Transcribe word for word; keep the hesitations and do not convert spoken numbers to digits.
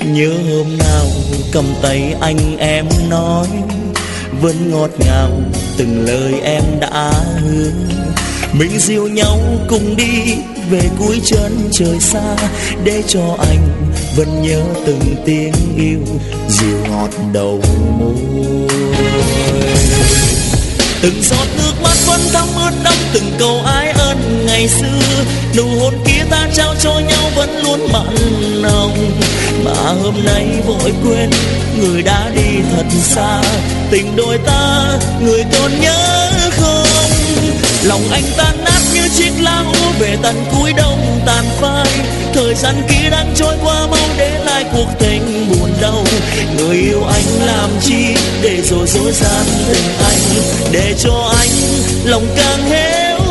Nhớ hôm nào cầm tay anh em nói vẫn ngọt ngào từng lời em đã hứa. Mình dìu nhau cùng đi về cuối chân trời xa, để cho anh vẫn nhớ từng tiếng yêu dịu ngọt đầu môi. Từng giọt nước mắt vẫn thấm ướt đẫm từng câu ái ân ngày xưa. Nụ hôn kia ta trao cho nhau vẫn luôn mặn nồng, mà hôm nay vội quên người đã đi thật xa. Tình đôi ta người còn nhớ không? Lòng anh tan nát như chiếc lá úa về tận cuối đông tàn phai. Thời gian kia đang trôi qua mau để lại cuộc tình buồn đau. Người yêu anh làm chi để rồi dối gian tình anh, để cho anh lòng càng héo